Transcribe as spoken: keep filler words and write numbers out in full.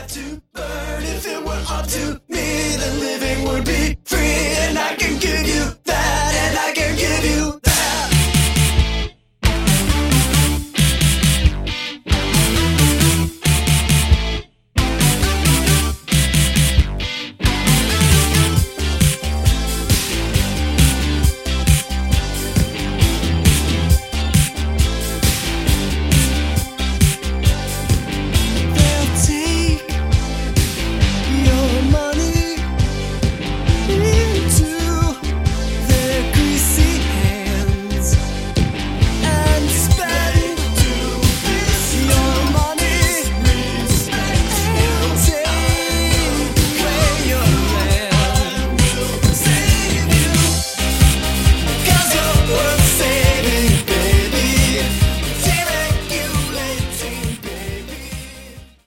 to burn. If it were up to me, then living would be